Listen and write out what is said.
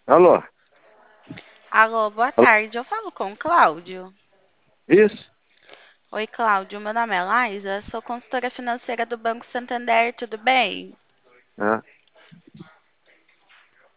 Alô? Alô, boa Alô? tarde. Eu falo com o Cláudio. Isso? Oi, Cláudio. Meu nome é Laisa, sou consultora financeira do Banco Santander, tudo bem? Ah.